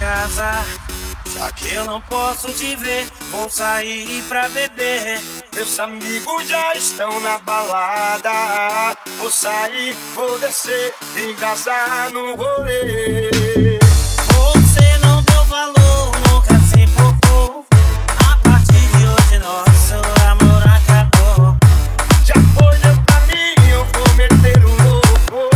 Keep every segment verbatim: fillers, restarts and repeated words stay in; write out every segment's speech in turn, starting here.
casa. Já que eu não posso te ver, vou sair pra beber. Meus amigos já estão na balada. Vou sair, vou descer, engasar no rolê. Você não deu valor, nunca se importou. A partir de hoje nosso amor acabou. Já foi, deu pra mim, eu vou meter o louco.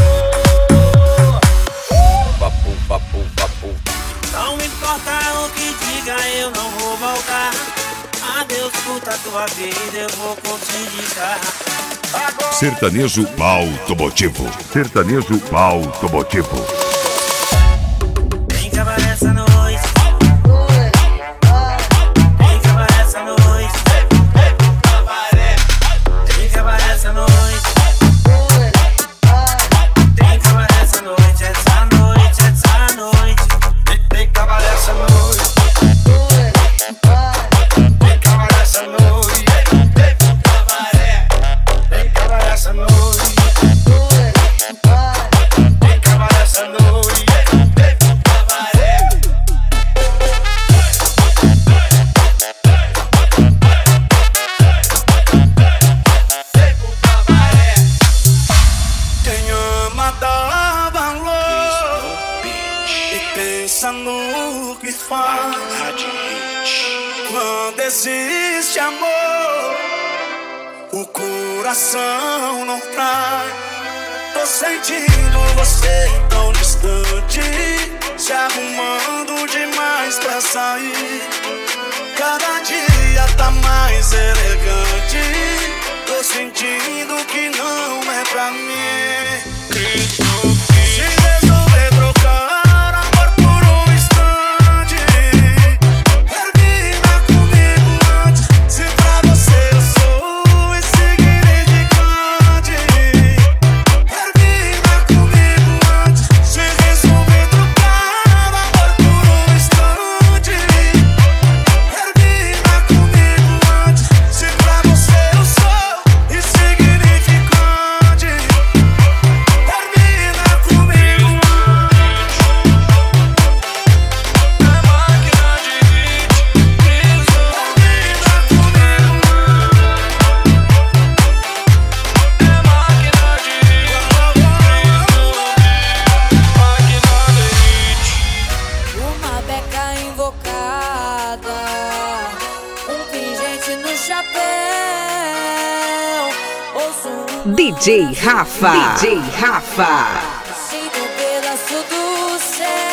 Papo, papo, papo. Não importa o que diga, eu não vou voltar. Adeus, puta tua vida, eu vou continuar. Agora... Sertanejo automotivo. Sertanejo automotivo. Vem acabar essa noite. Vem acabar essa noite. Vem acabar essa noite. Vem acabar essa noite, essa noite, essa noite. Vem acabar essa noite. Vem acabar essa noite. Vem acabar essa noite. Vem acabar essa noite. Quem ama dá valor e pensa no que faz. Quando existe amor, o coração não trai. Tô sentindo você tão distante, se arrumando demais pra sair. Cada dia tá mais elegante. Tô sentindo que não é pra mim. Se resolver trocar amor por um instante, termina comigo antes. Se pra você eu sou insignificante, termina comigo antes. Se resolver trocar amor por um instante, termina comigo antes. Se pra você eu sou insignificante, termina comigo antes. É máquina de hit, termina comigo antes. É máquina de hit, máquina de hit. Uma beca invocada, um pingente no chapéu. Ouço um D J Rafa. D J Rafa. sinto um pedaço do céu.